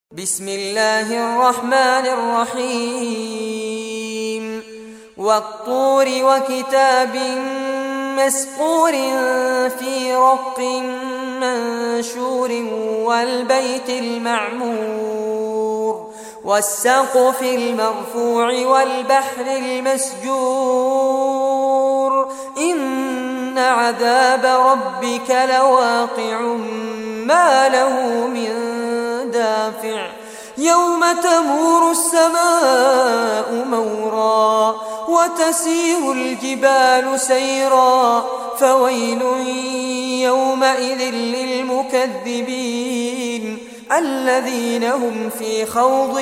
بسم الله الرحمن الرحيم والطور وكتاب مسطور في رق منشور والبيت المعمور والسقف المرفوع والبحر المسجور إن عذاب ربك لواقع ما له من دافع يوم تمور السماء مورا وتسير الجبال سيرا فويل يومئذ للمكذبين الذين هم في خوض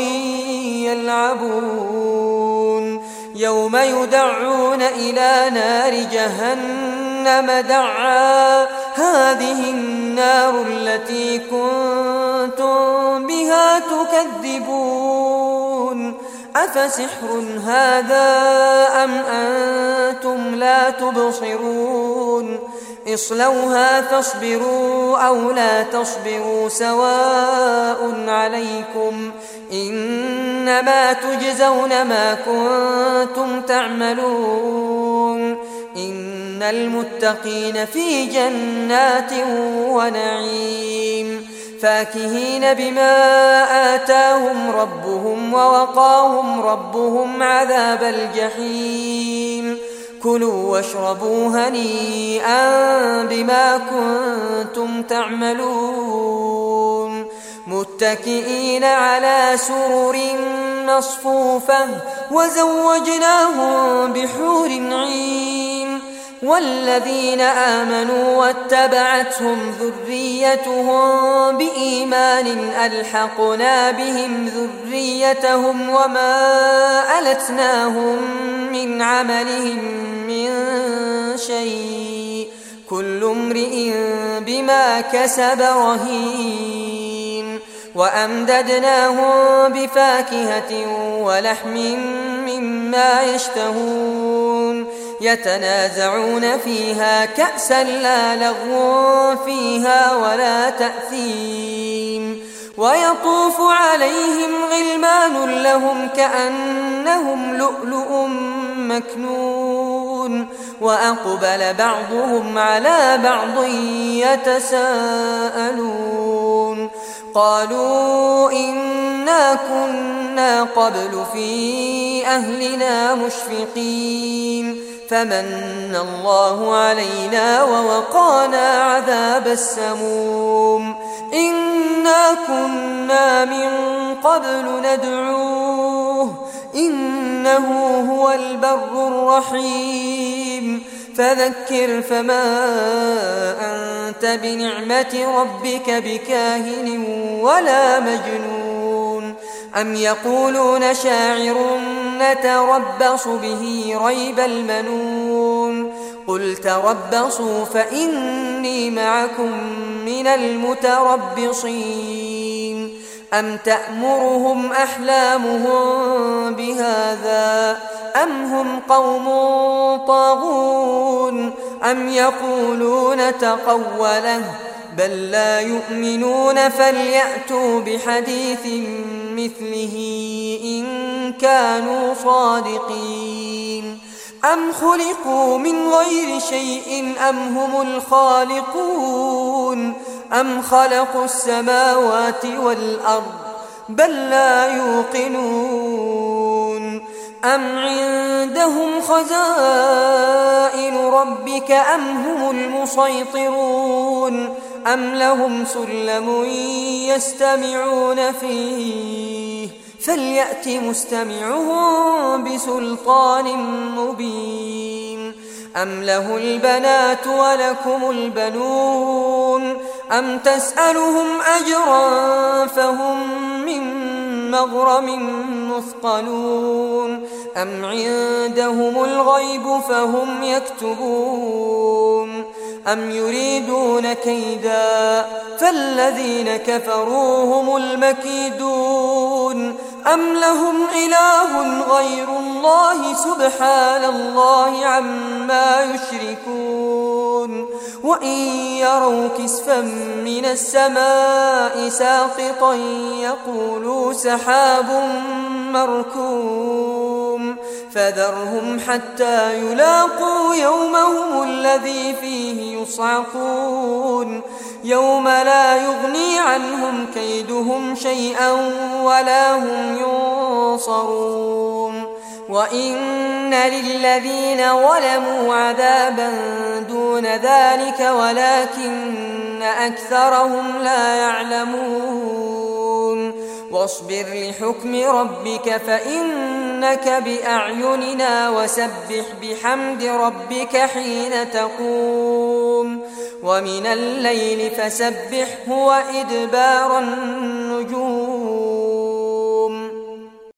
يلعبون يوم يدعون إلى نار جهنم دعا هذه النار التي كنتم بها تكذبون أفسحر هذا أم أنتم لا تبصرون اصلوها فاصبروا أو لا تصبروا سواء عليكم إنما تجزون ما كنتم تعملون إن المتقين في جنات ونعيم فاكهين بما آتاهم ربهم ووقاهم ربهم عذاب الجحيم كلوا واشربوا هنيئا بما كنتم تعملون متكئين على سرر مصفوفة وزوجناهم بحور عين والذين آمنوا واتبعتهم ذريتهم بإيمان ألحقنا بهم ذريتهم وما ألتناهم من عملهم من شيء كل امرئ بما كسب رهين وأمددناهم بفاكهة ولحم مما يشتهون يتنازعون فيها كأسا لا لغو فيها ولا تأثيم ويطوف عليهم غلمان لهم كأنهم لؤلؤ مكنون وأقبل بعضهم على بعض يتساءلون قالوا إنا كنا قبل في أهلنا مشفقين فمن الله علينا ووقانا عذاب السموم إنا كنا من قبل ندعوه إنه هو البر الرحيم فذكر فما أنت بنعمة ربك بكاهن ولا مجنون أم يقولون شاعر نتربص به ريب المنون قل تربصوا فإني معكم من المتربصين أم تأمرهم أحلامهم بهذا أم هم قوم طاغون أم يقولون تقوله بل لا يؤمنون فليأتوا بحديث مثله إن كانوا صادقين أم خلقوا من غير شيء أم هم الخالقون أم خلقوا السماوات والأرض بل لا يوقنون أم عندهم خزائن ربك أم هم المسيطرون أم لهم سلم يستمعون فيه فليأت مستمعهم بسلطان مبين أم له البنات ولكم البنون أم تسألهم أجرا فهم من مغرم مثقلون أم عندهم الغيب فهم يكتبون أم يريدون كيدا فالذين كفروا هم المكيدون أم لهم إله غير الله سبحان الله عما يشركون وإن يروا كسفا من السماء ساقطا يقولوا سحاب مركوم فذرهم حتى يلاقوا يومهم الذي فيه يصعقون يوم لا يغني عنهم كيدهم شيئا ولا هم ينصرون وإن للذين ظلموا عذابا دون ذلك ولكن أكثرهم لا يعلمون واصبر لحكم ربك فإنك بأعيننا وسبح بحمد ربك حين تقوم ومن الليل فسبحه وإدبار النجوم